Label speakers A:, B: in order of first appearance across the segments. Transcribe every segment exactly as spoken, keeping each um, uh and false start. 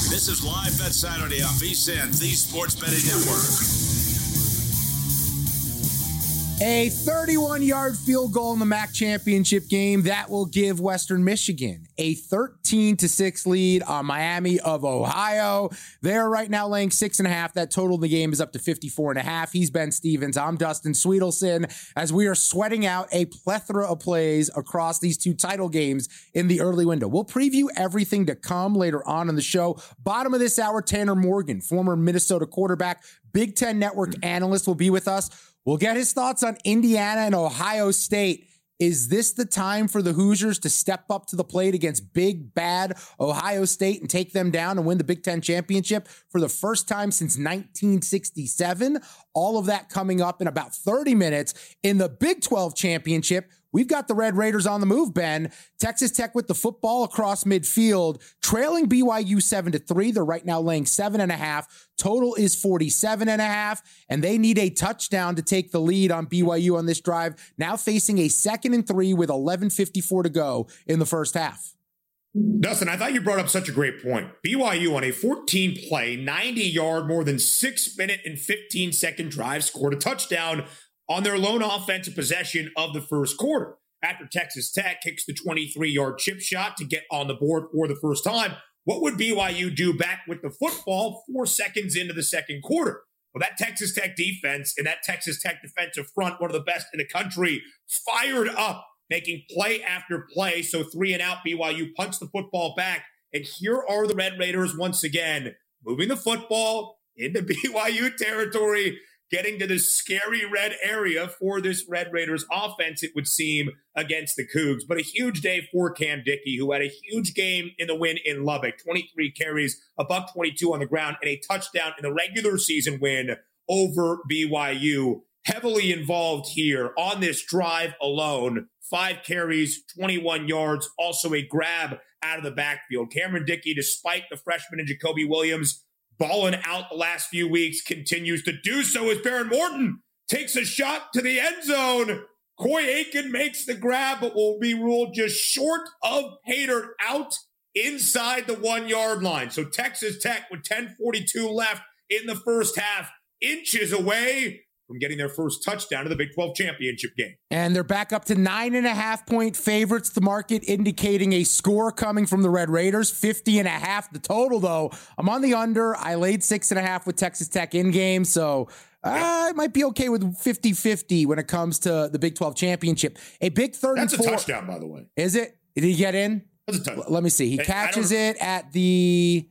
A: This is Live Bet Saturday on V S I N, the Sports Betting Network.
B: A thirty-one-yard field goal in the M A C championship game that will give Western Michigan a thirteen to six lead on Miami of Ohio. They're right now laying six and a half. That total in the game is up to fifty-four and a half. He's Ben Stevens. I'm Dustin Sweetelson, as we are sweating out a plethora of plays across these two title games in the early window. We'll preview everything to come later on in the show. Bottom of this hour, Tanner Morgan, former Minnesota quarterback, Big Ten Network analyst, will be with us. We'll get his thoughts on Indiana and Ohio State. Is this the time for the Hoosiers to step up to the plate against big, bad Ohio State and take them down and win the Big Ten championship for the first time since nineteen sixty-seven? All of that coming up in about thirty minutes. In the Big twelve championship, we've got the Red Raiders on the move, Ben. Texas Tech with the football across midfield, trailing B Y U seven to three. They're right now laying seven and a half. Total is forty-seven and a half, and they need a touchdown to take the lead on B Y U on this drive. Now facing a second and three with eleven fifty-four to go in the first half.
C: Dustin, I thought you brought up such a great point. B Y U on a fourteen play, ninety yard, more than six minute and fifteen second drive scored a touchdown on their lone offensive possession of the first quarter. After Texas Tech kicks the twenty-three yard chip shot to get on the board for the first time, what would B Y U do back with the football four seconds into the second quarter? Well, that Texas Tech defense and that Texas Tech defensive front, one of the best in the country, fired up, making play after play. So three and out, B Y U punts the football back. And here are the Red Raiders once again, moving the football into B Y U territory, getting to the scary red area for this Red Raiders offense, it would seem, against the Cougs. But a huge day for Cam Dickey, who had a huge game in the win in Lubbock. twenty-three carries, a buck twenty-two on the ground, and a touchdown in the regular season win over B Y U. Heavily involved here on this drive alone. Five carries, twenty-one yards, also a grab out of the backfield. Cameron Dickey, despite the freshman and Jacoby Williams balling out the last few weeks, continues to do so as Baron Morton takes a shot to the end zone. Coy Aiken makes the grab, but will be ruled just short of Pater out inside the one-yard line. So Texas Tech, with ten forty-two left in the first half, inches away from getting their first touchdown of the Big twelve championship game.
B: And they're back up to nine and a half point favorites. The market indicating a score coming from the Red Raiders, fifty and a half. The total, though, I'm on the under. I laid six and a half with Texas Tech in game, so I might be okay with fifty-fifty when it comes to the Big twelve championship. A big third and four.
C: That's a touchdown, by the way.
B: Is it? Did he get in?
C: That's a touchdown.
B: Let me see. He catches it at the.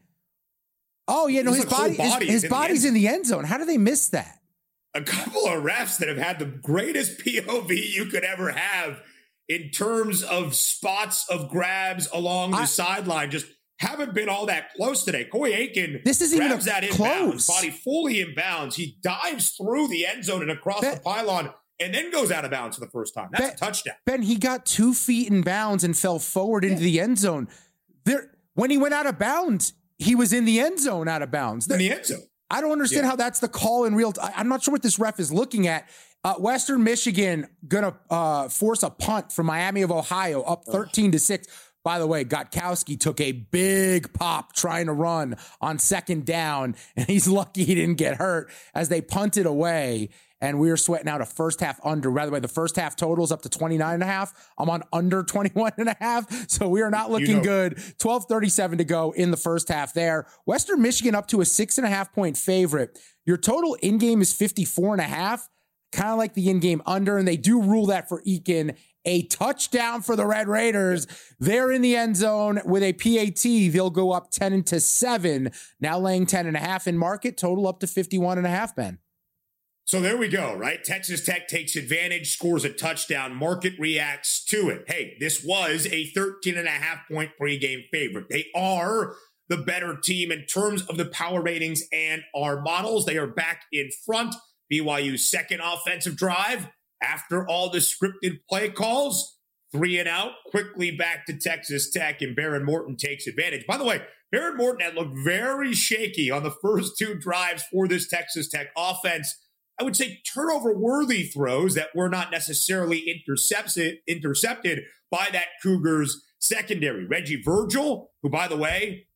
B: Oh yeah, no, his body, body his, his body's in the end zone. How do they miss that?
C: A couple of refs that have had the greatest P O V you could ever have in terms of spots of grabs along the I, sideline just haven't been all that close today. Coy Aiken
B: this is
C: grabs
B: even
C: that
B: close.
C: inbounds, body fully inbounds. He dives through the end zone and across ben, the pylon and then goes out of bounds for the first time. That's
B: ben,
C: a touchdown.
B: Ben, he got two feet in bounds and fell forward into yeah. the end zone. There, when he went out of bounds, he was in the end zone out of bounds.
C: There, in the end zone.
B: I don't understand yeah. how that's the call in real time. I'm not sure what this ref is looking at. Uh, Western Michigan gonna uh, force a punt from Miami of Ohio up thirteen to six. By the way, Gostkowski took a big pop trying to run on second down, and he's lucky he didn't get hurt as they punted away. And we were sweating out a first half under. By the way, the first half total is up to twenty-nine and a half. I'm on under twenty-one and a half. So we are not looking you know. good. twelve thirty-seven to go in the first half there. Western Michigan up to a six and a half point favorite. Your total in game is fifty-four and a half, kind of like the in game under. And they do rule that for Eakin. A touchdown for the Red Raiders. They're in the end zone with a P A T. They'll go up ten to seven. Now laying ten and a half in market. Total up to fifty-one and a half, Ben.
C: So there we go, right? Texas Tech takes advantage, scores a touchdown. Market reacts to it. Hey, this was a thirteen and a half point pregame favorite. They are the better team in terms of the power ratings and our models. They are back in front. B Y U's second offensive drive. After all the scripted play calls, three and out, quickly back to Texas Tech, and Baron Morton takes advantage. By the way, Baron Morton had looked very shaky on the first two drives for this Texas Tech offense. I would say turnover-worthy throws that were not necessarily intercepted, intercepted by that Cougars secondary. Reggie Virgil, who, by the way,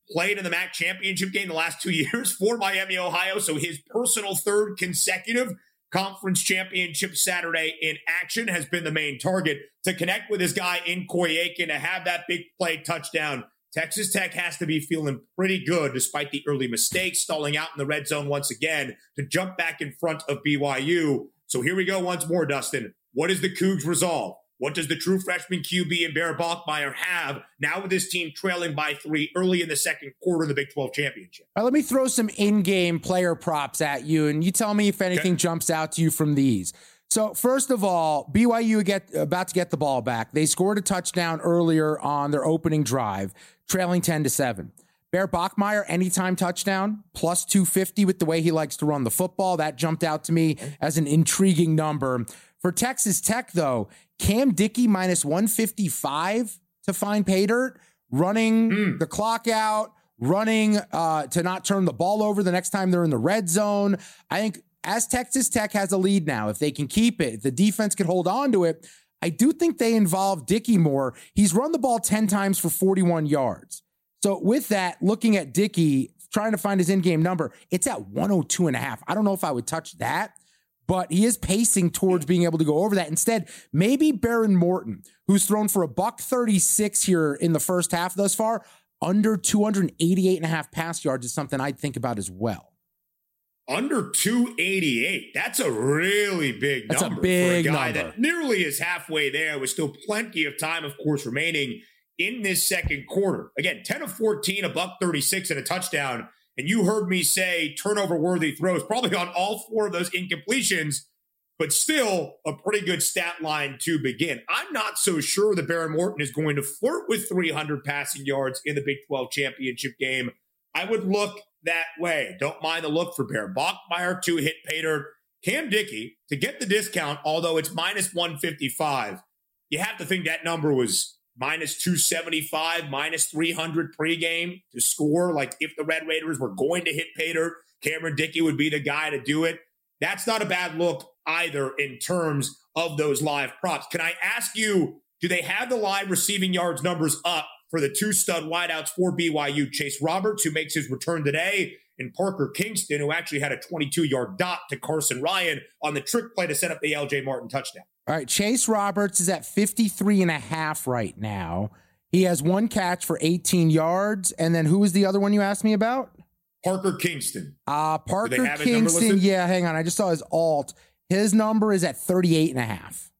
C: played in the M A C championship game the last two years for Miami, Ohio. So his personal third consecutive conference championship Saturday in action has been the main target. To connect with his guy in Koy Aiken, to have that big play touchdown, Texas Tech has to be feeling pretty good despite the early mistakes, stalling out in the red zone once again to jump back in front of B Y U. So here we go once more, Dustin. What is the Cougs' resolve? What does the true freshman Q B and Bear Bachmeier have now with this team trailing by three early in the second quarter of the Big twelve championship?
B: All right, let me throw some in-game player props at you, and you tell me if anything okay. jumps out to you from these. So first of all, B Y U get about to get the ball back. They scored a touchdown earlier on their opening drive, trailing ten to seven. Bear Bachmeier, anytime touchdown, plus two fifty with the way he likes to run the football. That jumped out to me as an intriguing number. For Texas Tech, though, Cam Dickey minus one fifty-five to find pay dirt, running mm. the clock out, running uh, to not turn the ball over the next time they're in the red zone. I think as Texas Tech has a lead now, if they can keep it, if the defense can hold on to it, I do think they involve Dickey more. He's run the ball ten times for forty-one yards. So with that, looking at Dickey, trying to find his in-game number, it's at one oh two and a half. I don't know if I would touch that, but he is pacing towards being able to go over that. Instead, maybe Baron Morton, who's thrown for a buck thirty-six here in the first half thus far, under two eighty-eight and a half pass yards is something I'd think about as well.
C: Under two eighty-eight. That's a really big
B: That's
C: number.
B: a big
C: for a guy
B: number.
C: That nearly is halfway there with still plenty of time, of course, remaining in this second quarter. Again, ten of fourteen, a buck thirty-six and a touchdown. And you heard me say turnover-worthy throws, probably on all four of those incompletions, but still a pretty good stat line to begin. I'm not so sure that Baron Morton is going to flirt with three hundred passing yards in the Big twelve championship game. I would look that way. Don't mind the look for Bear Bachmeier to hit pay dirt. Cam Dickey, to get the discount, although it's minus one fifty-five, you have to think that number was minus two seventy-five, minus three hundred pregame to score. Like if the Red Raiders were going to hit pay dirt, Cameron Dickey would be the guy to do it. That's not a bad look either in terms of those live props. Can I ask you, do they have the live receiving yards numbers up for the two stud wideouts for B Y U? Chase Roberts, who makes his return today, and Parker Kingston, who actually had a twenty-two-yard dot to Carson Ryan on the trick play to set up the L J Martin touchdown.
B: All right, Chase Roberts is at fifty-three and a half right now. He has one catch for eighteen yards. And then who was the other one you asked me about?
C: Parker Kingston.
B: Uh, Parker Kingston. Yeah, hang on. I just saw his alt. His number is at thirty-eight and a half.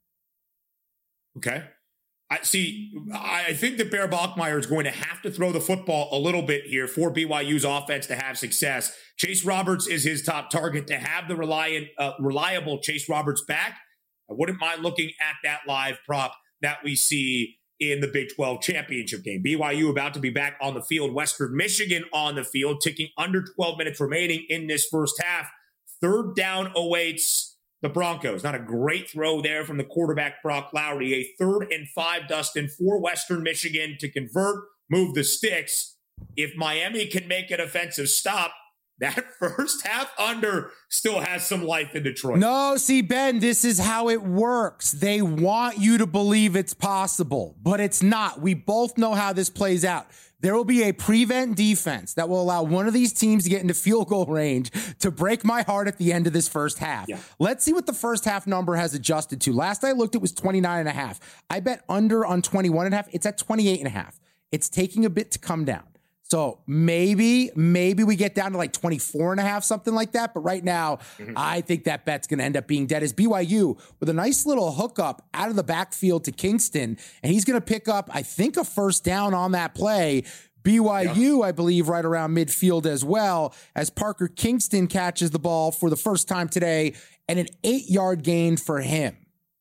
C: Okay. I see. I think that Bear Bachmeier is going to have to throw the football a little bit here for B Y U's offense to have success. Chase Roberts is his top target. To have the reliant, uh, reliable Chase Roberts back, I wouldn't mind looking at that live prop that we see in the Big twelve championship game. B Y U about to be back on the field. Western Michigan on the field, ticking under twelve minutes remaining in this first half. Third down awaits the Broncos. Not a great throw there from the quarterback, Brock Lowry. A third and five, Dustin, for Western Michigan to convert, move the sticks. If Miami can make an offensive stop, that first half under still has some life in Detroit.
B: No, see, Ben, this is how it works. They want you to believe it's possible, but it's not. We both know how this plays out. There will be a prevent defense that will allow one of these teams to get into field goal range to break my heart at the end of this first half. Yeah. Let's see what the first half number has adjusted to. Last I looked, it was twenty-nine and a half. I bet under on twenty-one and a half. It's at twenty-eight and a half. It's taking a bit to come down. So maybe, maybe we get down to like twenty-four and a half, something like that. But right now, mm-hmm. I think that bet's going to end up being dead as B Y U with a nice little hookup out of the backfield to Kingston. And he's going to pick up, I think, a first down on that play. B Y U, yeah. I believe, right around midfield as well, as Parker Kingston catches the ball for the first time today and an eight-yard gain for him.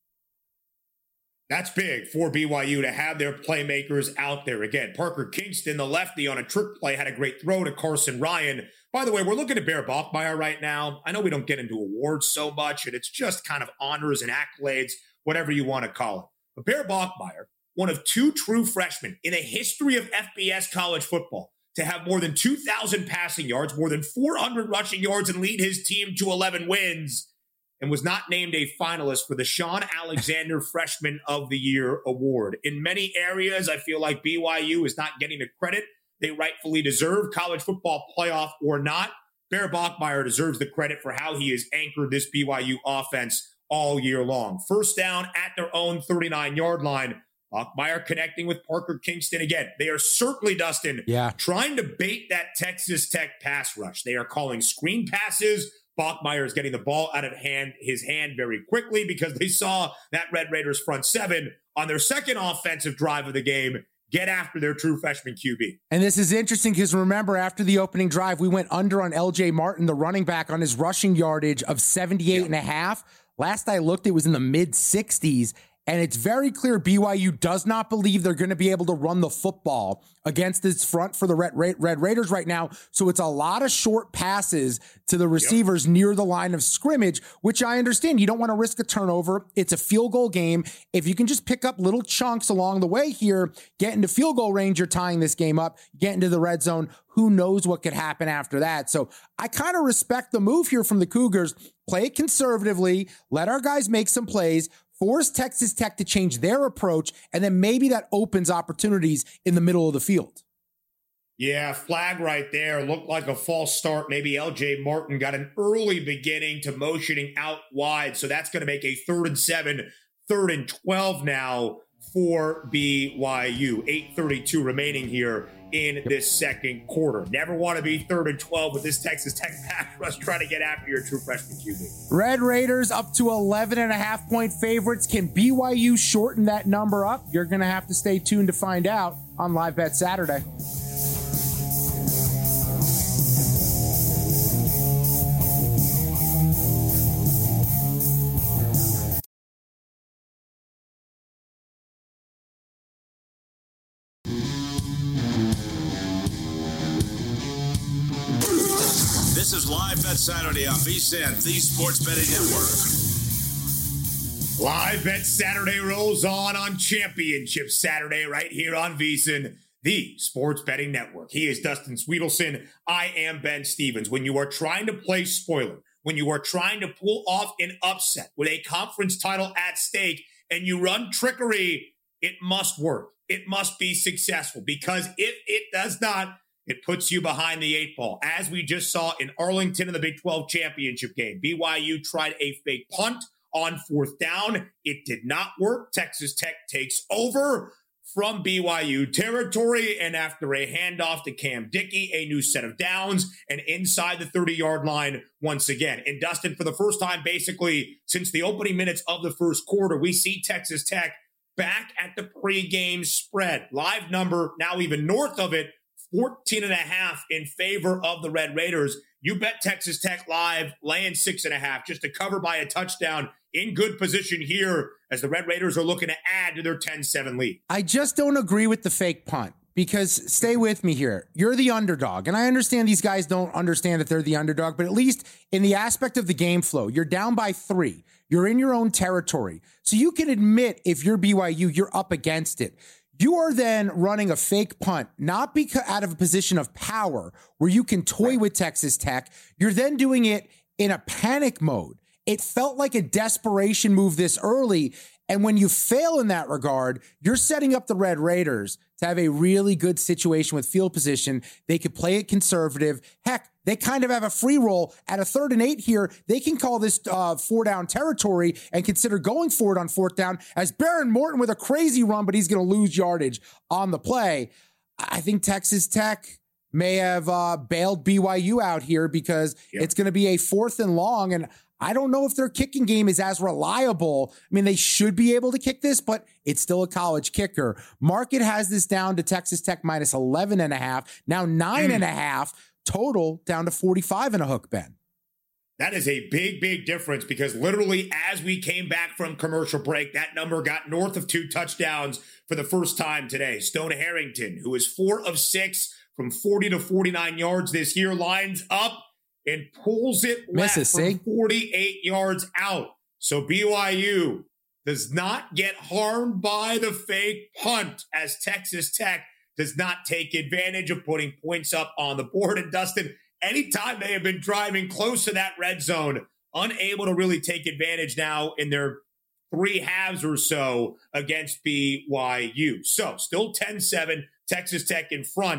C: That's big for B Y U to have their playmakers out there. Again, Parker Kingston, the lefty, on a trick play, had a great throw to Carson Ryan. By the way, we're looking at Bear Bachmeier right now. I know we don't get into awards so much, and it's just kind of honors and accolades, whatever you want to call it. But Bear Bachmeier, one of two true freshmen in the history of F B S college football to have more than two thousand passing yards, more than four hundred rushing yards, and lead his team to eleven wins, and was not named a finalist for the Sean Alexander Freshman of the Year award. In many areas, I feel like B Y U is not getting the credit they rightfully deserve, college football playoff or not. Bear Bachmeier deserves the credit for how he has anchored this B Y U offense all year long. First down at their own thirty-nine-yard line. Bachmeier connecting with Parker Kingston again. They are certainly, Dustin,
B: yeah.
C: trying to bait that Texas Tech pass rush. They are calling screen passes. Bachmeier is getting the ball out of hand, his hand very quickly because they saw that Red Raiders front seven on their second offensive drive of the game get after their true freshman Q B.
B: And this is interesting because remember, after the opening drive, we went under on L J Martin, the running back, on his rushing yardage of seventy-eight yeah. and a half. Last I looked, it was in the mid sixties. And it's very clear B Y U does not believe they're going to be able to run the football against this front for the Red, Red Raiders right now. So it's a lot of short passes to the receivers yep. near the line of scrimmage, which I understand. You don't want to risk a turnover. It's a field goal game. If you can just pick up little chunks along the way here, get into field goal range, you're tying this game up, get into the red zone. Who knows what could happen after that? So I kind of respect the move here from the Cougars. Play it conservatively. Let our guys make some plays. Force Texas Tech to change their approach, and then maybe that opens opportunities in the middle of the field.
C: Yeah, flag right there. Looked like a false start. Maybe L J Martin got an early beginning to motioning out wide, so that's going to make a third and seven, third and twelve now for B Y U. eight thirty-two remaining here in this second quarter. Never want to be third and twelve with this Texas Tech pass rush trying to get after your true freshman Q B.
B: Red Raiders up to eleven and a half point favorites. Can B Y U shorten that number up? You're going to have to stay tuned to find out on Live Bet Saturday.
A: This is Live Bet Saturday on VSiN, the Sports Betting Network.
C: Live Bet Saturday rolls on on Championship Saturday right here on VSiN, the Sports Betting Network. He is Dustin Sweetelson. I am Ben Stevens. When you are trying to play spoiler, when you are trying to pull off an upset with a conference title at stake and you run trickery, it must work. It must be successful, because if it does not, it puts you behind the eight ball. As we just saw in Arlington in the Big twelve championship game, B Y U tried a fake punt on fourth down. It did not work. Texas Tech takes over from B Y U territory, and after a handoff to Cam Dickey, a new set of downs, and inside the thirty-yard line once again. And Dustin, for the first time basically since the opening minutes of the first quarter, we see Texas Tech back at the pregame spread. Live number now even north of it, fourteen and a half in favor of the Red Raiders. You bet Texas Tech live, laying six and a half, just to cover by a touchdown, in good position here as the Red Raiders are looking to add to their ten seven lead.
B: I just don't agree with the fake punt, because stay with me here. You're the underdog, and I understand these guys don't understand that they're the underdog, but at least in the aspect of the game flow, you're down by three. You're in your own territory. So you can admit if you're B Y U, you're up against it. You are then running a fake punt, not because out of a position of power where you can toy with Texas Tech. You're then doing it in a panic mode. It felt like a desperation move this early. And when you fail in that regard, you're setting up the Red Raiders to have a really good situation with field position. They could play it conservative. Heck, they kind of have a free roll at a third and eight here. They can call this uh, four down territory and consider going for it on fourth down, as Baron Morton with a crazy run, but he's going to lose yardage on the play. I think Texas Tech may have uh, bailed B Y U out here, because yep. it's going to be a fourth and long, and I don't know if their kicking game is as reliable. I mean, they should be able to kick this, but it's still a college kicker. Market has this down to Texas Tech minus eleven and a half. Now nine mm. and a half total, down to forty-five and a hook, Ben.
C: That is a big, big difference, because literally as we came back from commercial break, that number got north of two touchdowns for the first time today. Stone Harrington, who is four of six from forty to forty-nine yards this year, lines up and pulls it left
B: Misses,
C: from
B: see?
C: forty-eight yards out. So B Y U does not get harmed by the fake punt, as Texas Tech does not take advantage of putting points up on the board. And Dustin, anytime they have been driving close to that red zone, unable to really take advantage now in their three halves or so against B Y U. So still ten seven, Texas Tech in front.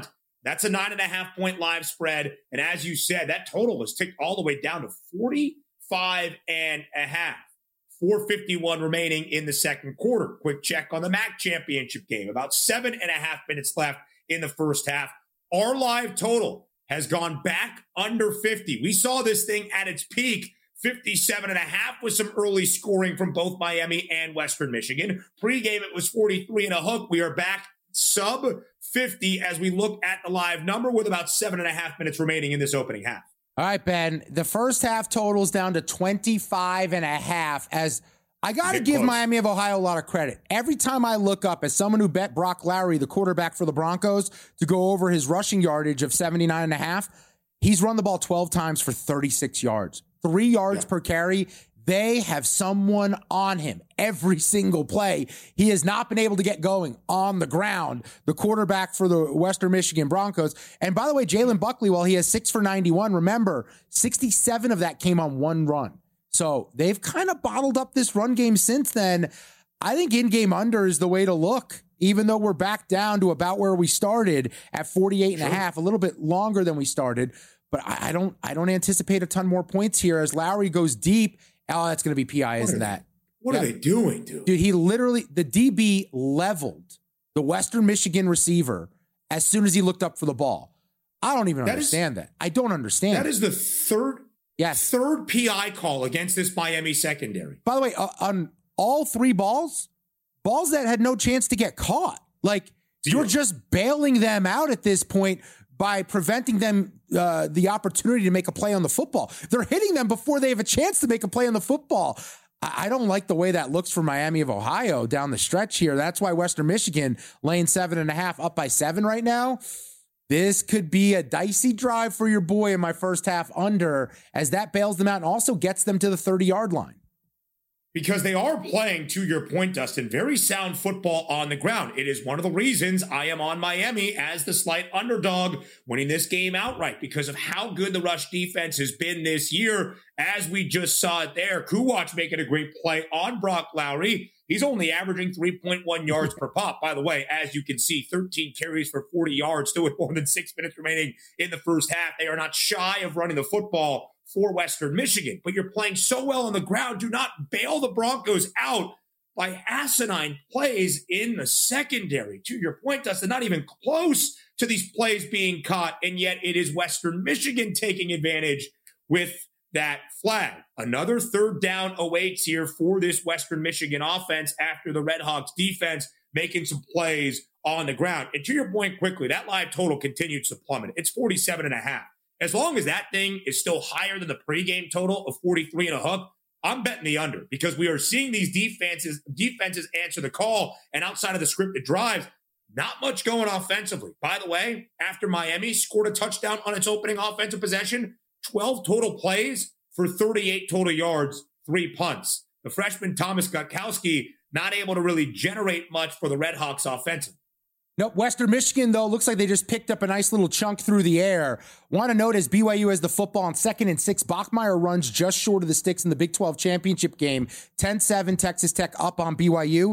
C: That's a nine and a half point live spread. And as you said, that total was ticked all the way down to forty-five and a half. four fifty-one remaining in the second quarter. Quick check on the M A C championship game. About seven and a half minutes left in the first half. Our live total has gone back under fifty. We saw this thing at its peak, fifty-seven and a half with some early scoring from both Miami and Western Michigan. Pre-game, it was forty-three and a hook. We are back sub fifty as we look at the live number with about seven and a half minutes remaining in this opening half.
B: All right, Ben, the first half totals down to twenty-five and a half as I got to give
C: close.
B: Miami of Ohio a lot of credit. Every time I look up as someone who bet Brock Lowry, the quarterback for the Broncos, to go over his rushing yardage of seventy-nine and a half, he's run the ball twelve times for thirty-six yards, three yards yeah. per carry. They have someone on him every single play. He has not been able to get going on the ground, the quarterback for the Western Michigan Broncos. And by the way, Jalen Buckley, while he has six for ninety-one, remember, sixty-seven of that came on one run. So they've kind of bottled up this run game since then. I think in-game under is the way to look, even though we're back down to about where we started at forty-eight and a half, a little bit longer than we started. But I, I don't I don't anticipate a ton more points here as Lowry goes deep. Oh, that's going to be P I, isn't that?
C: What
B: yeah.
C: are they doing, dude?
B: Dude, he literally, the D B leveled the Western Michigan receiver as soon as he looked up for the ball. I don't even that understand is, that. I don't understand.
C: That is the third,
B: yes.
C: third P I call against this Miami secondary.
B: By the way, uh, on all three balls, balls that had no chance to get caught. Like, Zero. You're just bailing them out at this point by preventing them uh, the opportunity to make a play on the football. They're hitting them before they have a chance to make a play on the football. I, I don't like the way that looks for Miami of Ohio down the stretch here. That's why Western Michigan laying seven and a half up by seven right now. This could be a dicey drive for your boy in my first half under as that bails them out and also gets them to the thirty-yard line.
C: Because they are playing, to your point, Dustin, very sound football on the ground. It is one of the reasons I am on Miami as the slight underdog, winning this game outright because of how good the rush defense has been this year. As we just saw it there, Kuwatch making a great play on Brock Lowry. He's only averaging three point one yards per pop. By the way, as you can see, thirteen carries for forty yards, still with more than six minutes remaining in the first half. They are not shy of running the football for Western Michigan, but you're playing so well on the ground. Do not bail the Broncos out by asinine plays in the secondary. To your point, Dustin, not even close to these plays being caught, and yet it is Western Michigan taking advantage with that flag. Another third down awaits here for this Western Michigan offense after the Red Hawks defense making some plays on the ground. And to your point quickly, that live total continues to plummet. It's forty-seven and a half. As long as that thing is still higher than the pregame total of forty-three and a hook, I'm betting the under because we are seeing these defenses defenses answer the call, and outside of the scripted drives, not much going offensively. By the way, after Miami scored a touchdown on its opening offensive possession, twelve total plays for thirty-eight total yards, three punts. The freshman Thomas Gutkowski not able to really generate much for the Red Hawks offensive.
B: Nope. Western Michigan, though, looks like they just picked up a nice little chunk through the air. Want to note as B Y U has the football on second and six, Bachmeier runs just short of the sticks in the Big twelve championship game. ten seven, Texas Tech up on B Y U.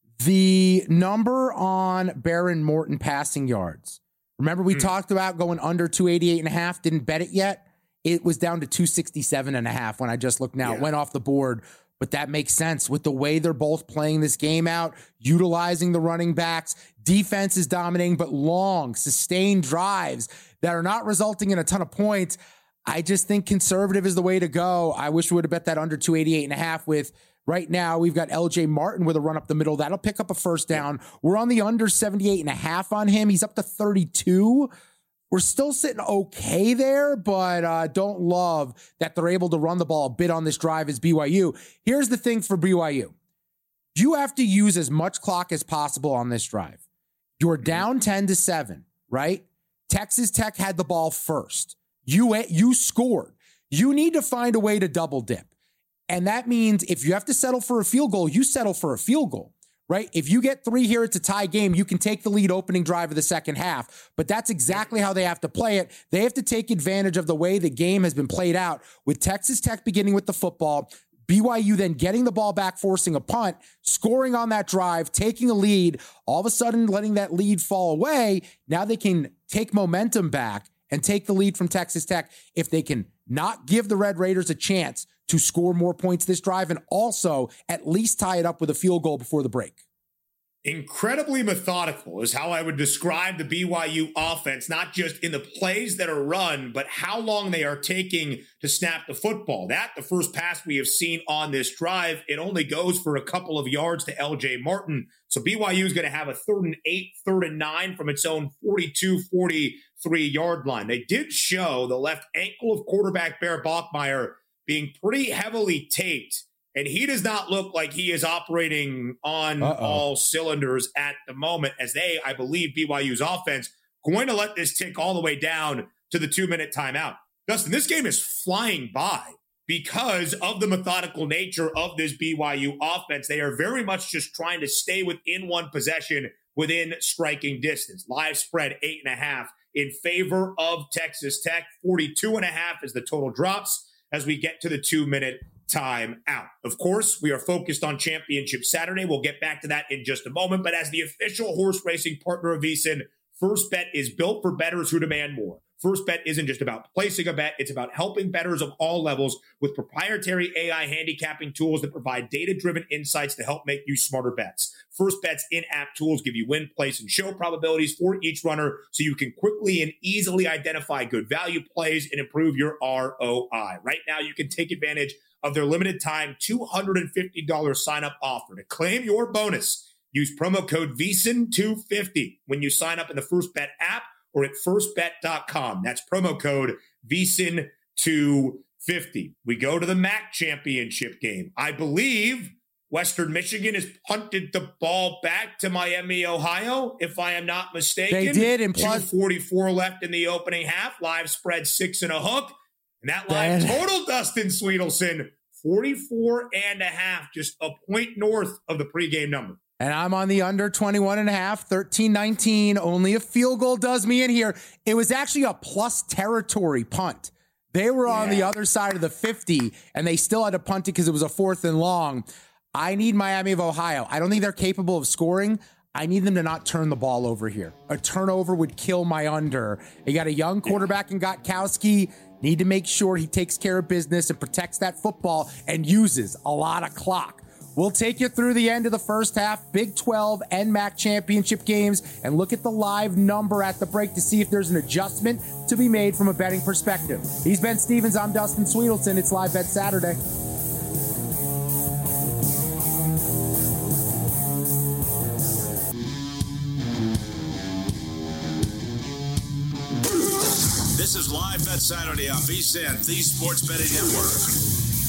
B: The number on Baron Morton passing yards. Remember we mm. talked about going under two eighty-eight and a half, didn't bet it yet. It was down to two sixty-seven and a half when I just looked now. Yeah. It went off the board. But that makes sense with the way they're both playing this game out, utilizing the running backs. Defense is dominating, but long, sustained drives that are not resulting in a ton of points. I just think conservative is the way to go. I wish we would have bet that under two eighty-eight and a half with right now. We've got L J Martin with a run up the middle. That'll pick up a first down. We're on the under seventy-eight and a half on him. He's up to thirty-two. We're still sitting okay there, but uh, don't love that they're able to run the ball a bit on this drive as B Y U. Here's the thing for B Y U. You have to use as much clock as possible on this drive. You're down ten to seven, right? Texas Tech had the ball first. You, you scored. You need to find a way to double dip. And that means if you have to settle for a field goal, you settle for a field goal. Right? If you get three here, it's a tie game. You can take the lead opening drive of the second half, but that's exactly how they have to play it. They have to take advantage of the way the game has been played out with Texas Tech beginning with the football, B Y U then getting the ball back, forcing a punt, scoring on that drive, taking a lead, all of a sudden letting that lead fall away. Now they can take momentum back and take the lead from Texas Tech if they can not give the Red Raiders a chance to score more points this drive and also at least tie it up with a field goal before the break.
C: Incredibly methodical is how I would describe the B Y U offense, not just in the plays that are run, but how long they are taking to snap the football. That, the first pass we have seen on this drive, it only goes for a couple of yards to L J Martin. So B Y U is going to have a third and eight, third and nine from its own forty-two, forty-three yard line. They did show the left ankle of quarterback Bear Bachmeier being pretty heavily taped. And he does not look like he is operating on Uh-oh. all cylinders at the moment, as they, I believe, B Y U's offense, going to let this tick all the way down to the two-minute timeout. Dustin, this game is flying by because of the methodical nature of this B Y U offense. They are very much just trying to stay within one possession, within striking distance. Live spread eight and a half in favor of Texas Tech. forty-two and a half as the total drops as we get to the two-minute time out. Of course, we are focused on Championship Saturday. We'll get back to that in just a moment. But as the official horse racing partner of VSiN, First Bet is built for bettors who demand more. First Bet isn't just about placing a bet. It's about helping bettors of all levels with proprietary A I handicapping tools that provide data-driven insights to help make you smarter bets. First Bet's in-app tools give you win, place, and show probabilities for each runner so you can quickly and easily identify good value plays and improve your R O I. Right now, you can take advantage of their limited time two hundred fifty dollars sign-up offer. To claim your bonus, use promo code V S I N two fifty when you sign up in the First Bet app or at first bet dot com. That's promo code V S I N two fifty. We go to the M A C championship game. I believe Western Michigan has punted the ball back to Miami, Ohio, if I am not mistaken.
B: They did. And plus
C: two forty-four left in the opening half. Live spread six and a hook. And that live
B: Man.
C: total, Dustin Sweetelson, forty-four and a half, just a point north of the pregame number.
B: And I'm on the under twenty-one and a half, thirteen nineteen. Only a field goal does me in here. It was actually a plus territory punt. They were on
C: Yeah.
B: the other side of the fifty, and they still had to punt it because it was a fourth and long. I need Miami of Ohio. I don't think they're capable of scoring. I need them to not turn the ball over here. A turnover would kill my under. You got a young quarterback in Gostkowski. Need to make sure he takes care of business and protects that football and uses a lot of clock. We'll take you through the end of the first half, Big twelve and M A C championship games, and look at the live number at the break to see if there's an adjustment to be made from a betting perspective. He's Ben Stevens. I'm Dustin Sweetelson. It's Live Bet Saturday.
A: This is Live Bet Saturday on VSiN, the Sports Betting Network.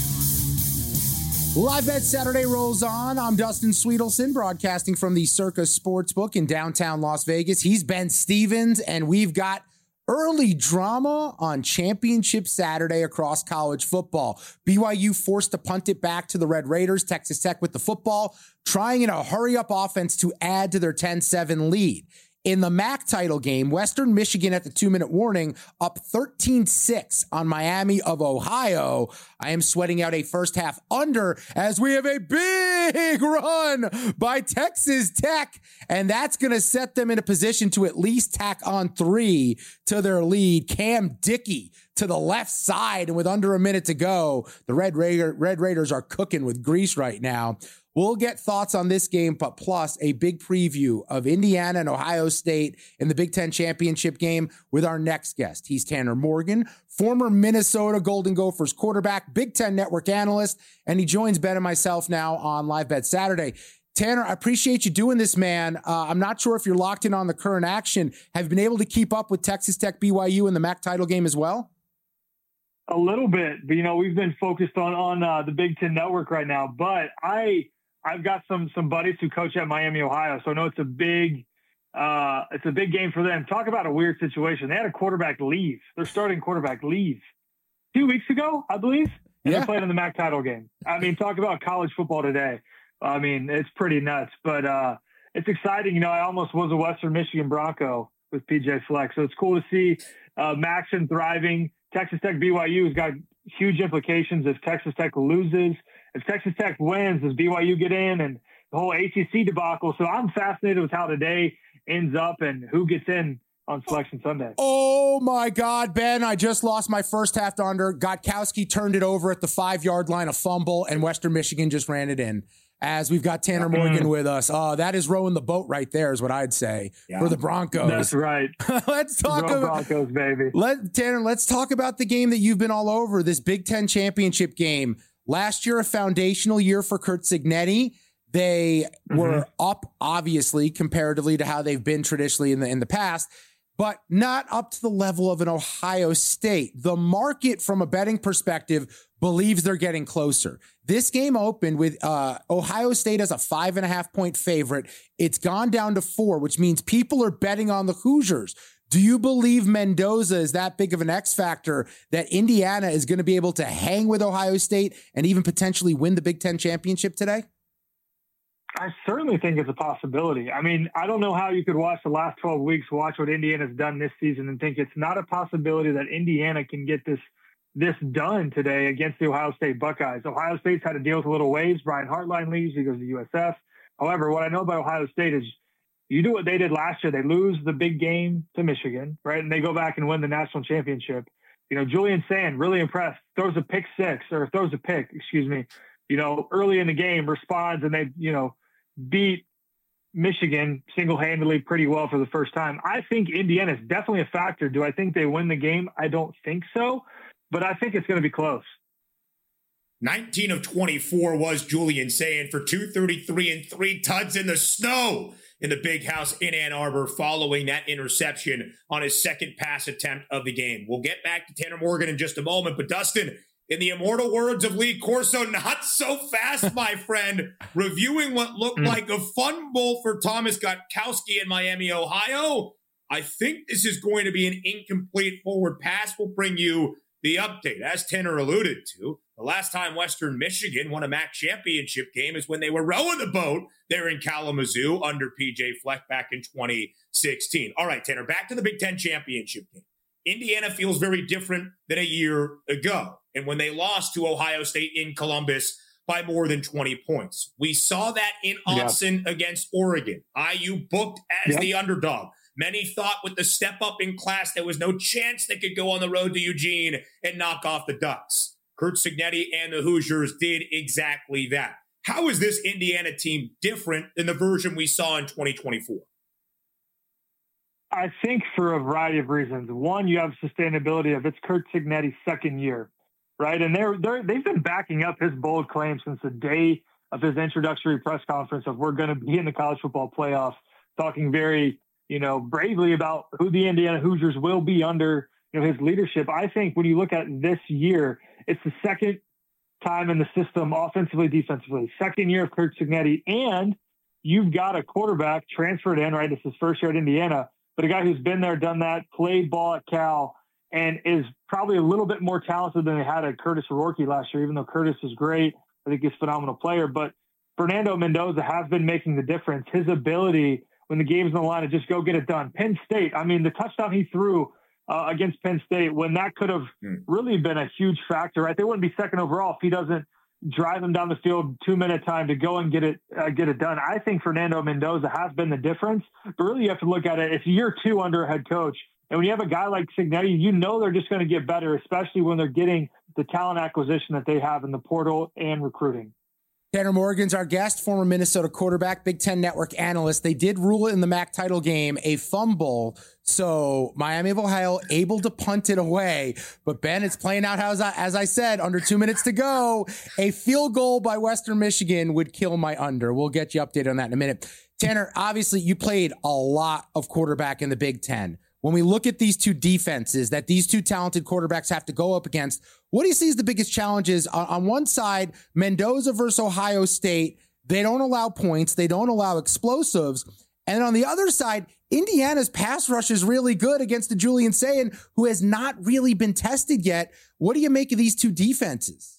B: Live Bet Saturday rolls on. I'm Dustin Sweetelson, broadcasting from the Circus Sportsbook in downtown Las Vegas. He's Ben Stevens, and we've got early drama on Championship Saturday across college football. B Y U forced to punt it back to the Red Raiders. Texas Tech with the football, trying in a hurry-up offense to add to their ten seven lead. In the M A C title game, Western Michigan at the two-minute warning up thirteen six on Miami of Ohio. I am sweating out a first half under as we have a big run by Texas Tech, and that's going to set them in a position to at least tack on three to their lead. Cam Dickey to the left side, and with under a minute to go, the Red Raider, Red Raiders are cooking with grease right now. We'll get thoughts on this game, but plus a big preview of Indiana and Ohio State in the Big Ten championship game with our next guest. He's Tanner Morgan, former Minnesota Golden Gophers quarterback, Big Ten Network analyst, and he joins Ben and myself now on Live Bet Saturday. Tanner, I appreciate you doing this, man. Uh, I'm not sure if you're locked in on the current action. Have you been able to keep up with Texas Tech B Y U in the M A C title game as well?
D: A little bit, but you know, we've been focused on on uh, the Big Ten Network right now. But I, I've got some some buddies who coach at Miami, Ohio, so I know it's a big, uh, it's a big game for them. Talk about a weird situation. They had a quarterback leave. Their starting quarterback leave two weeks ago, I believe, and
B: Yeah.
D: they're playing in the M A C title game. I mean, talk about college football today. I mean, it's pretty nuts, but uh, it's exciting. You know, I almost was a Western Michigan Bronco with P J Fleck, so it's cool to see uh, Maxon thriving. Texas Tech B Y U has got huge implications if Texas Tech loses if Texas Tech wins, does B Y U get in, and the whole A C C debacle. So I'm fascinated with how today ends up and who gets in on Selection Sunday.
B: Oh my God, Ben, I just lost my first half to under. Gotkowski turned it over at the five-yard line, a fumble, and Western Michigan just ran it in. As we've got Tanner Morgan with us. Oh, that is rowing the boat right there is what I'd say yeah. for the Broncos.
D: That's right.
B: let's talk about
D: Broncos, baby.
B: Let Tanner, let's talk about the game that you've been all over, this Big Ten championship game. Last year, a foundational year for Curt Cignetti. They mm-hmm. were up, obviously, comparatively to how they've been traditionally in the in the past, but not up to the level of an Ohio State. The market, from a betting perspective, believes they're getting closer. This game opened with uh, Ohio State as a five and a half point favorite. It's gone down to four, which means people are betting on the Hoosiers. Do you believe Mendoza is that big of an X factor that Indiana is going to be able to hang with Ohio State and even potentially win the Big Ten championship today?
D: I certainly think it's a possibility. I mean, I don't know how you could watch the last twelve weeks, watch what Indiana's done this season and think it's not a possibility that Indiana can get this this done today against the Ohio State Buckeyes. Ohio State's had to deal with a little waves. Brian Hartline leaves. He goes to U S F. However, what I know about Ohio State is you do what they did last year. They lose the big game to Michigan, right? And they go back and win the national championship. You know, Julian Sand, really impressed, throws a pick six or throws a pick, excuse me, you know, early in the game, responds, and they, you know, beat Michigan single-handedly pretty well for the first time. I think Indiana is definitely a factor. Do I think they win the game? I don't think so, but I think it's going to be close.
C: nineteen of twenty-four was Julian Sand for two thirty-three and three tuds in the snow in the Big House in Ann Arbor following that interception on his second pass attempt of the game. We'll get back to Tanner Morgan in just a moment, but Dustin, in the immortal words of Lee Corso, not so fast, my friend, reviewing what looked mm. like a fumble for Thomas Gotkowski in Miami, Ohio. I think this is going to be an incomplete forward pass. We'll bring you the update. As Tanner alluded to, the last time Western Michigan won a M A C championship game is when they were rowing the boat there in Kalamazoo under P J Fleck back in twenty sixteen. All right, Tanner, back to the Big Ten championship game. Indiana feels very different than a year ago. And when they lost to Ohio State in Columbus by more than twenty points, we saw that in Austin yeah. against Oregon. I U booked as yeah. the underdog. Many thought with the step up in class, there was no chance they could go on the road to Eugene and knock off the Ducks. Curt Cignetti and the Hoosiers did exactly that. How is this Indiana team different than the version we saw in twenty twenty-four?
D: I think for a variety of reasons. One, you have sustainability of it's Curt Cignetti's second year, right? And they're, they're, they've been backing up his bold claim since the day of his introductory press conference of we're going to be in the college football playoffs, talking very, you know, bravely about who the Indiana Hoosiers will be under, you know, his leadership. I think when you look at this year, it's the second time in the system, offensively, defensively, second year of Curt Cignetti, and you've got a quarterback transferred in, right? This is his first year at Indiana, but a guy who's been there, done that, played ball at Cal, and is probably a little bit more talented than they had at Curtis O'Rourke last year, even though Curtis is great. I think he's a phenomenal player. But Fernando Mendoza has been making the difference. His ability when the game's on the line to just go get it done. Penn State, I mean, the touchdown he threw uh, against Penn State, when that could have hmm. really been a huge factor, right? They wouldn't be second overall if he doesn't drive them down the field, two-minute time to go and get it uh, get it done. I think Fernando Mendoza has been the difference. But really, you have to look at it. It's year two under a head coach. And when you have a guy like Cignetti, you know they're just going to get better, especially when they're getting the talent acquisition that they have in the portal and recruiting.
B: Tanner Morgan's our guest, former Minnesota quarterback, Big Ten Network analyst. They did rule it in the M A C title game a fumble, so Miami of Ohio able to punt it away. But Ben, it's playing out as I, as I said, under two minutes to go. A field goal by Western Michigan would kill my under. We'll get you updated on that in a minute. Tanner, obviously you played a lot of quarterback in the Big Ten. When we look at these two defenses that these two talented quarterbacks have to go up against, what do you see as the biggest challenges? On, on one side, Mendoza versus Ohio State, they don't allow points. They don't allow explosives. And on the other side, Indiana's pass rush is really good against the Julian Sayin, who has not really been tested yet. What do you make of these two defenses?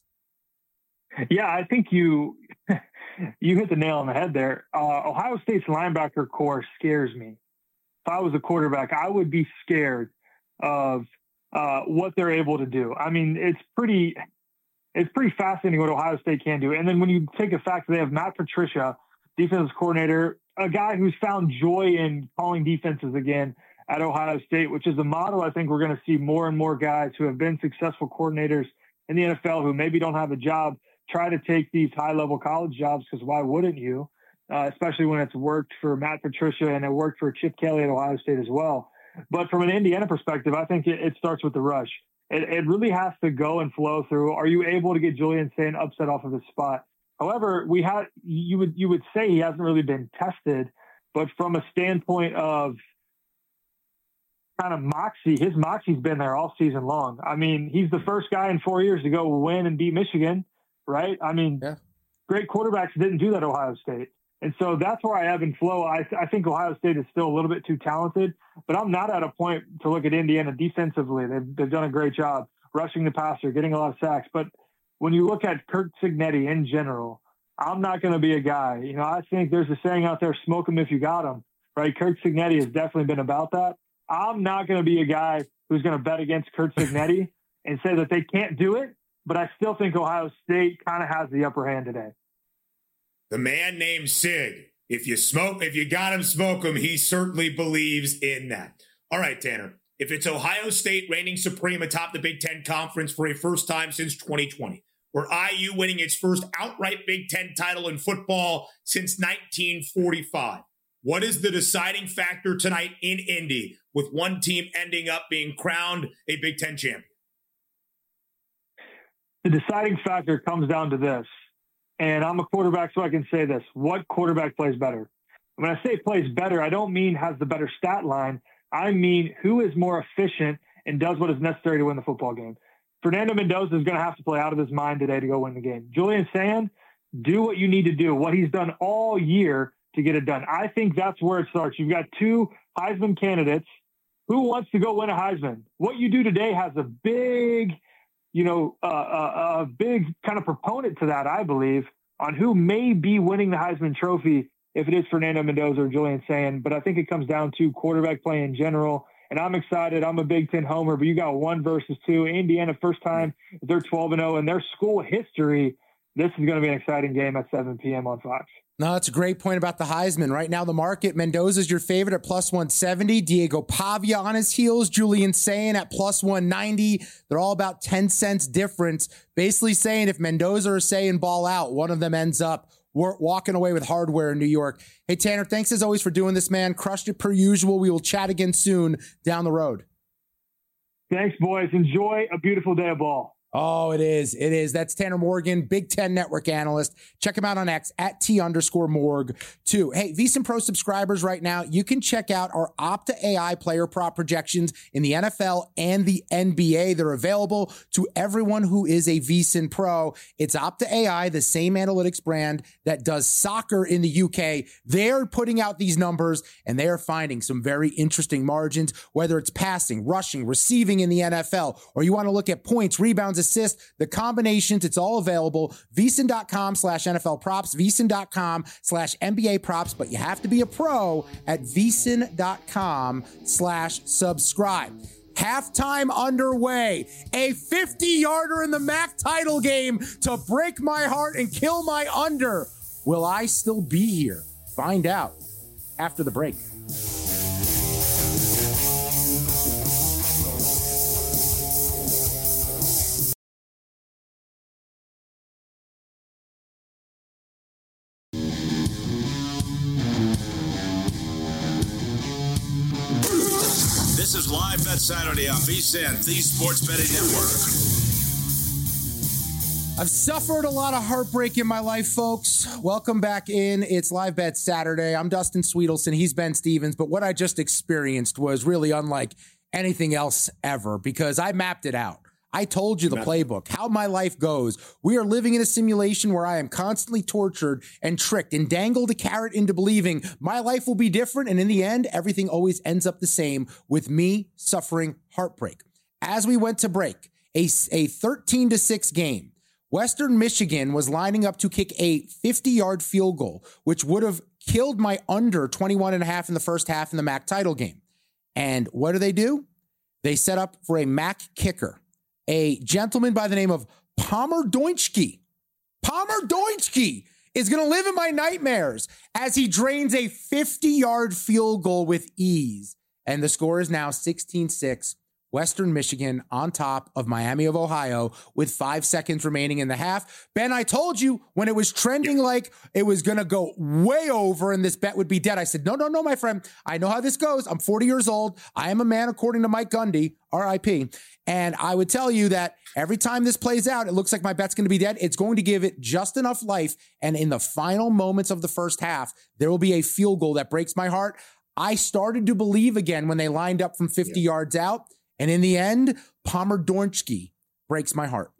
D: Yeah, I think you you hit the nail on the head there. Uh, Ohio State's linebacker core scares me. If I was a quarterback, I would be scared of uh, what they're able to do. I mean, it's pretty it's pretty fascinating what Ohio State can do. And then when you take a fact that they have Matt Patricia, defensive coordinator, a guy who's found joy in calling defenses again at Ohio State, which is a model I think we're going to see more and more guys who have been successful coordinators in the N F L who maybe don't have a job try to take these high-level college jobs, because why wouldn't you? Uh, especially when it's worked for Matt Patricia and it worked for Chip Kelly at Ohio State as well. But from an Indiana perspective, I think it, it starts with the rush. It, it really has to go and flow through. Are you able to get Julian Sayin upset off of his spot? However, we had you would you would say he hasn't really been tested, but from a standpoint of kind of moxie, his moxie's been there all season long. I mean, he's the first guy in four years to go win and beat Michigan, right? I mean, yeah. Great quarterbacks didn't do that at Ohio State. And so that's where I ebb and flow. I, I think Ohio State is still a little bit too talented, but I'm not at a point to look at Indiana defensively. They've, they've done a great job rushing the passer, getting a lot of sacks. But when you look at Curt Cignetti in general, I'm not going to be a guy. You know, I think there's a saying out there, smoke him if you got him, right? Curt Cignetti has definitely been about that. I'm not going to be a guy who's going to bet against Curt Cignetti and say that they can't do it, but I still think Ohio State kind of has the upper hand today.
C: The man named Sig. If you smoke, if you got him, smoke him. He certainly believes in that. All right, Tanner. If it's Ohio State reigning supreme atop the Big Ten Conference for a first time since twenty twenty, or I U winning its first outright Big Ten title in football since nineteen forty-five, what is the deciding factor tonight in Indy, with one team ending up being crowned a Big Ten champion?
D: The deciding factor comes down to this, and I'm a quarterback, so I can say this. What quarterback plays better? When I say plays better, I don't mean has the better stat line. I mean who is more efficient and does what is necessary to win the football game. Fernando Mendoza is going to have to play out of his mind today to go win the game. Julian Sayin, do what you need to do, what he's done all year to get it done. I think that's where it starts. You've got two Heisman candidates. Who wants to go win a Heisman? What you do today has a big, you know, uh, a, a big kind of proponent to that, I believe, on who may be winning the Heisman Trophy, if it is Fernando Mendoza or Julian Sayin. But I think it comes down to quarterback play in general. And I'm excited. I'm a Big Ten homer, but you got one versus two. Indiana, first time, they're twelve and oh in their school history. This is going to be an exciting game at seven p.m. on Fox.
B: No, that's a great point about the Heisman. Right now, the market, Mendoza's your favorite at plus one seventy. Diego Pavia on his heels. Julian Sayin at plus one ninety. They're all about ten cents difference. Basically saying if Mendoza or Sayin ball out, one of them ends up walking away with hardware in New York. Hey, Tanner, thanks as always for doing this, man. Crushed it per usual. We will chat again soon down the road.
D: Thanks, boys. Enjoy a beautiful day of ball.
B: Oh, it is. It is. That's Tanner Morgan, Big Ten Network analyst. Check him out on X at T underscore Morg too. Hey, VSiN Pro subscribers right now, you can check out our Opta A I player prop projections in the N F L and the N B A. They're available to everyone who is a VSiN Pro. It's Opta A I, the same analytics brand that does soccer in the U K. They're putting out these numbers and they are finding some very interesting margins, whether it's passing, rushing, receiving in the N F L, or you want to look at points, rebounds, assist, the combinations, it's all available. VSiN.com slash NFL props, VSiN.com slash NBA props, but you have to be a pro at VSiN.com slash subscribe. Halftime underway. A fifty-yarder in the M A C title game to break my heart and kill my under. Will I still be here? Find out after the break.
A: This is Live Bet Saturday on VSiN, the Sports Betting Network.
B: I've suffered a lot of heartbreak in my life, folks. Welcome back in. It's Live Bet Saturday. I'm Dustin Sweetelson. He's Ben Stevens. But what I just experienced was really unlike anything else ever because I mapped it out. I told you the playbook, how my life goes. We are living in a simulation where I am constantly tortured and tricked and dangled a carrot into believing my life will be different. And in the end, everything always ends up the same with me suffering heartbreak. As we went to break, a, a thirteen to six game, Western Michigan was lining up to kick a fifty-yard field goal, which would have killed my under twenty-one and a half in the first half in the M A C title game. And what do they do? They set up for a M A C kicker, a gentleman by the name of Palmer Doinchke. Palmer Doinchke is going to live in my nightmares as he drains a fifty-yard field goal with ease. And the score is now sixteen six. Western Michigan on top of Miami of Ohio with five seconds remaining in the half. Ben, I told you when it was trending like it was going to go way over and this bet would be dead. I said, no, no, no, my friend. I know how this goes. I'm forty years old. I am a man, according to Mike Gundy, R I P. And I would tell you that every time this plays out, it looks like my bet's going to be dead. It's going to give it just enough life. And in the final moments of the first half, there will be a field goal that breaks my heart. I started to believe again when they lined up from fifty yeah. yards out. And in the end, Palmer Doinchke breaks my heart.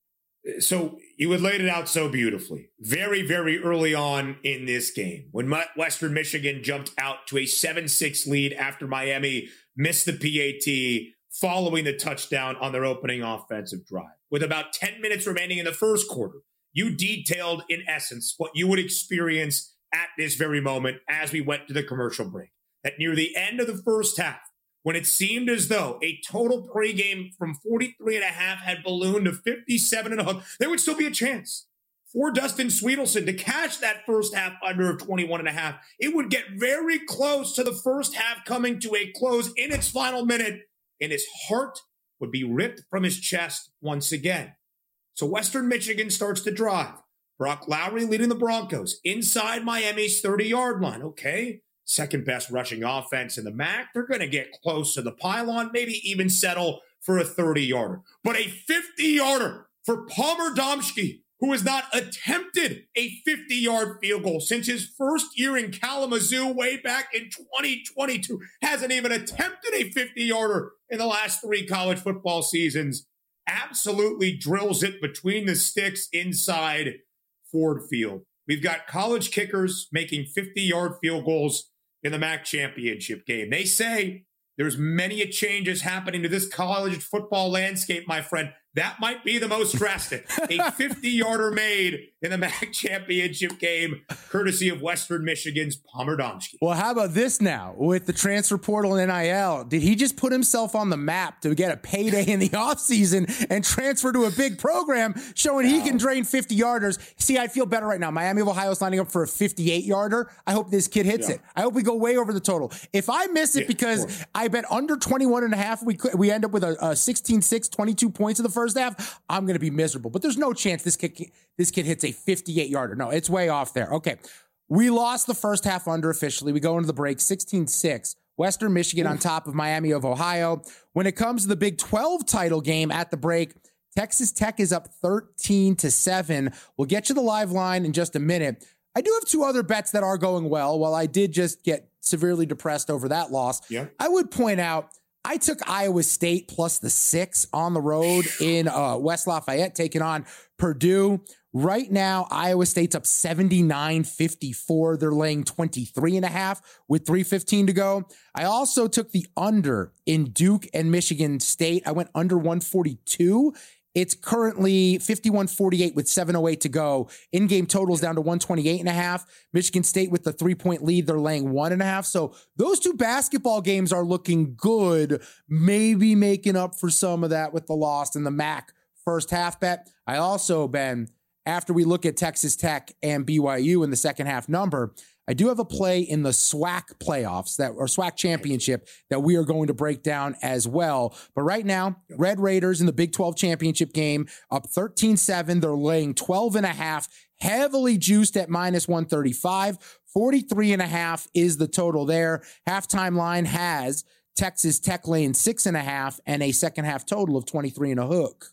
C: So you had laid it out so beautifully. Very, very early on in this game, when Western Michigan jumped out to a seven six lead after Miami missed the P A T following the touchdown on their opening offensive drive. With about ten minutes remaining in the first quarter, you detailed, in essence, what you would experience at this very moment as we went to the commercial break. That near the end of the first half, when it seemed as though a total pregame from forty-three and a half had ballooned to fifty-seven and a hook, there would still be a chance for Dustin Sweetelson to catch that first half under of twenty-one and a half. It would get very close to the first half coming to a close in its final minute, and his heart would be ripped from his chest once again. So Western Michigan starts to drive. Brock Lowry leading the Broncos inside Miami's thirty-yard line. Okay. Second best rushing offense in the M A C. They're going to get close to the pylon, maybe even settle for a thirty-yarder. But a fifty-yarder for Palmer Doinchke, who has not attempted a fifty-yard field goal since his first year in Kalamazoo way back in twenty twenty-two. Hasn't even attempted a fifty-yarder in the last three college football seasons. Absolutely drills it between the sticks inside Ford Field. We've got college kickers making fifty-yard field goals in the M A C championship game. They say there's many changes happening to this college football landscape, my friend. That might be the most drastic. A fifty-yarder made in the M A C championship game, courtesy of Western Michigan's Palmer Doinchke.
B: Well, how about this now with the transfer portal and N I L? Did he just put himself on the map to get a payday in the offseason and transfer to a big program showing wow. he can drain fifty-yarders? See, I'd feel better right now. Miami of Ohio is lining up for a fifty-eight-yarder. I hope this kid hits yeah. it. I hope we go way over the total. If I miss it yeah, because I bet under twenty-one and a half, we could, we end up with a sixteen six, twenty-two points in the first half, I'm going to be miserable. But there's no chance this kid this kid hits a fifty-eight-yarder. No, it's way off there. Okay, we lost the first half under officially. We go into the break sixteen six. Western Michigan Oof. on top of Miami of Ohio. When it comes to the Big twelve title game at the break, Texas Tech is up thirteen to seven. We'll get you the live line in just a minute. I do have two other bets that are going well. While I did just get severely depressed over that loss, yeah. I would point out I took Iowa State plus the six on the road in uh, West Lafayette, taking on Purdue. Right now, Iowa State's up seventy-nine fifty-four. They're laying twenty-three and a half with three fifteen to go. I also took the under in Duke and Michigan State. I went under one forty-two. It's currently fifty-one forty-eight with seven oh eight to go. In-game totals down to one twenty-eight and a half. Michigan State with the three-point lead, they're laying one and a half. So those two basketball games are looking good. Maybe making up for some of that with the loss in the M A C first half bet. I also, Ben, after we look at Texas Tech and B Y U in the second half number, I do have a play in the SWAC playoffs that or SWAC championship that we are going to break down as well. But right now, Red Raiders in the Big twelve championship game up thirteen seven. They're laying twelve and a half, heavily juiced at minus one thirty-five. forty-three and a half is the total there. Halftime line has Texas Tech laying six and a half and a second half total of twenty-three and a hook.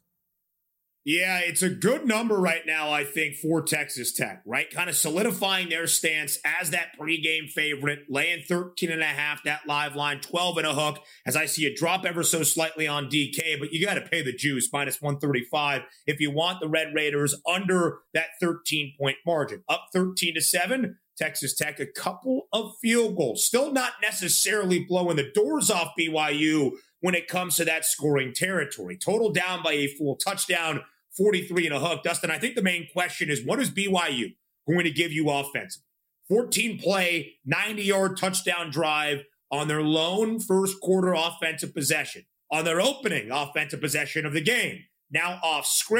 C: Yeah, it's a good number right now, I think, for Texas Tech, right? Kind of solidifying their stance as that pregame favorite, laying thirteen and a half, that live line, twelve and a hook, as I see it drop ever so slightly on D K, but you got to pay the juice, minus one thirty-five, if you want the Red Raiders under that thirteen-point margin. Up thirteen to seven, Texas Tech, a couple of field goals. Still not necessarily blowing the doors off B Y U when it comes to that scoring territory. Total down by a full touchdown, forty-three and a hook. Dustin, I think the main question is, what is B Y U going to give you offensively? fourteen play, ninety-yard touchdown drive on their lone first quarter offensive possession, on their opening offensive possession of the game. Now off script,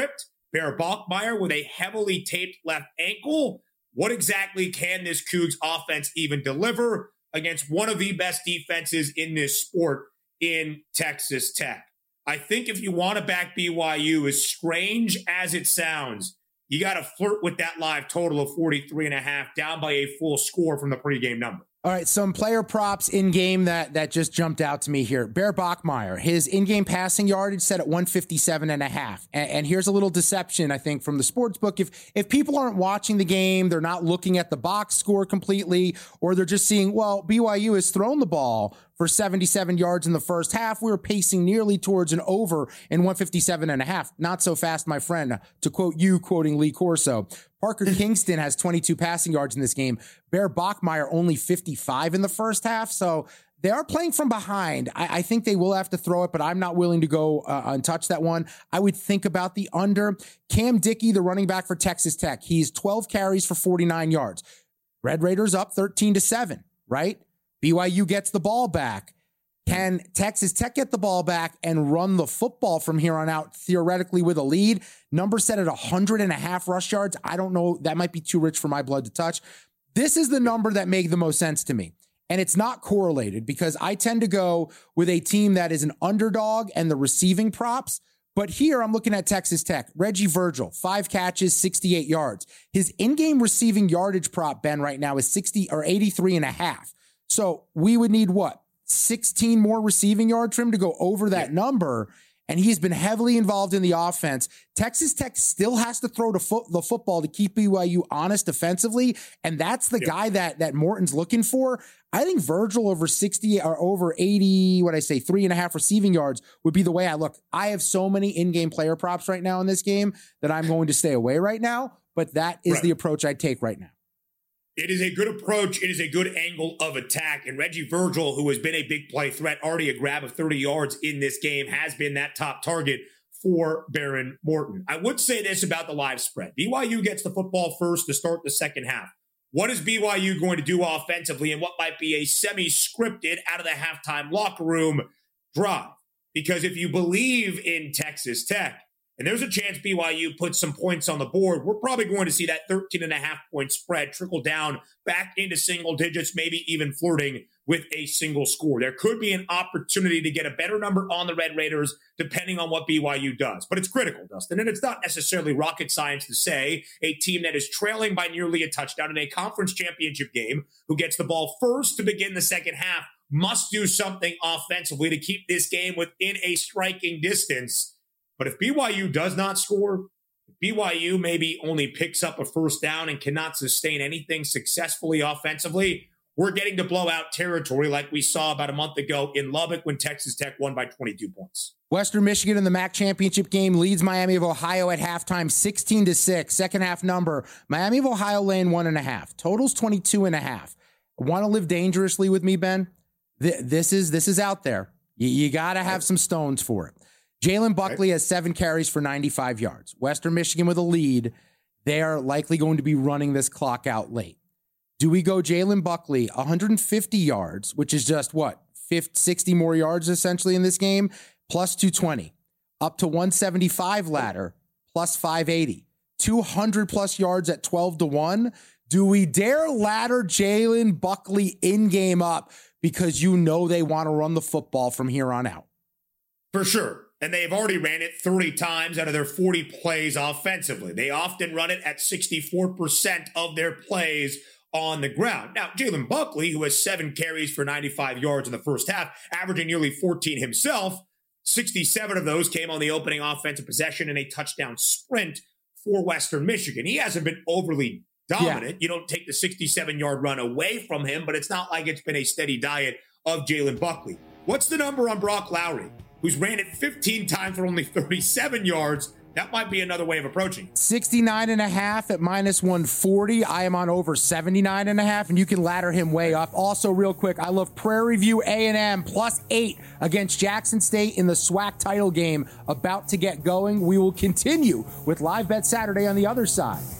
C: Bear Bachmeier with a heavily taped left ankle. What exactly can this Cougs offense even deliver against one of the best defenses in this sport in Texas Tech? I think if you want to back B Y U, as strange as it sounds, you got to flirt with that live total of forty-three and a half, down by a full score from the pregame number.
B: All right, some player props in game that that just jumped out to me here. Bear Bachmeier, his in-game passing yardage set at one fifty-seven and a half. And, and here's a little deception, I think, from the sports book. If if people aren't watching the game, they're not looking at the box score completely, or they're just seeing, well, B Y U has thrown the ball for seventy-seven yards in the first half. We were pacing nearly towards an over in one fifty-seven and a half. Not so fast, my friend, to quote you, quoting Lee Corso. Parker Kingston has twenty-two passing yards in this game. Bear Bachmeier only fifty-five in the first half. So they are playing from behind. I, I think they will have to throw it, but I'm not willing to go uh, untouch that one. I would think about the under. Cam Dickey, the running back for Texas Tech, he's twelve carries for forty-nine yards. Red Raiders up thirteen to seven, right? B Y U gets the ball back. Can Texas Tech get the ball back and run the football from here on out, theoretically with a lead? Number set at one hundred and a half rush yards. I don't know. That might be too rich for my blood to touch. This is the number that made the most sense to me. And it's not correlated because I tend to go with a team that is an underdog and the receiving props. But here I'm looking at Texas Tech. Reggie Virgil, five catches, sixty-eight yards. His in-game receiving yardage prop, Ben, right now is sixty or eighty-three and a half. So we would need what? sixteen more receiving yards for him to go over that yeah. number. And he's been heavily involved in the offense. Texas Tech still has to throw the, fo- the football to keep B Y U honest defensively. And that's the yeah. guy that, that Morton's looking for. I think Virgil over sixty or over eighty, what I say, three and a half receiving yards would be the way I look. I have so many in-game player props right now in this game that I'm going to stay away right now. But that is right. the approach I take right now.
C: It is a good approach. It is a good angle of attack. And Reggie Virgil, who has been a big play threat, already a grab of thirty yards in this game, has been that top target for Behren Morton. I would say this about the live spread. B Y U gets the football first to start the second half. What is B Y U going to do offensively in what might be a semi-scripted out of the halftime locker room drive? Because if you believe in Texas Tech, and there's a chance B Y U puts some points on the board, we're probably going to see that thirteen and a half point spread trickle down back into single digits, maybe even flirting with a single score. There could be an opportunity to get a better number on the Red Raiders depending on what B Y U does. But it's critical, Dustin, and it's not necessarily rocket science to say a team that is trailing by nearly a touchdown in a conference championship game, who gets the ball first to begin the second half, must do something offensively to keep this game within a striking distance. But if B Y U does not score, if B Y U maybe only picks up a first down and cannot sustain anything successfully offensively, we're getting to blowout territory like we saw about a month ago in Lubbock when Texas Tech won by twenty-two points.
B: Western Michigan in the M A C championship game leads Miami of Ohio at halftime sixteen to six. Second half number, Miami of Ohio laying one and a half. Totals twenty-two and a half. Want to live dangerously with me, Ben? This is, this is out there. You, you got to have some stones for it. Jalen Buckley has seven carries for ninety-five yards. Western Michigan with a lead. They are likely going to be running this clock out late. Do we go Jalen Buckley, one hundred fifty yards, which is just what, fifty, sixty more yards essentially in this game, plus two twenty, up to one seventy-five ladder, plus five eighty, two hundred plus yards at twelve to one? Do we dare ladder Jalen Buckley in game up because you know they want to run the football from here on out?
C: For sure. And they've already ran it thirty times out of their forty plays offensively. They often run it at sixty-four percent of their plays on the ground. Now, Jalen Buckley, who has seven carries for ninety-five yards in the first half, averaging nearly fourteen himself, sixty-seven of those came on the opening offensive possession and a touchdown sprint for Western Michigan. He hasn't been overly dominant. Yeah. You don't take the sixty-seven-yard run away from him, but it's not like it's been a steady diet of Jalen Buckley. What's the number on Brock Lowry, who's ran it fifteen times for only thirty-seven yards? That might be another way of approaching it.
B: sixty-nine and a half at minus one forty. I am on over seventy-nine and a half, and you can ladder him way up. Also, real quick, I love Prairie View A and M plus eight against Jackson State in the SWAC title game about to get going. We will continue with Live Bet Saturday on the other side.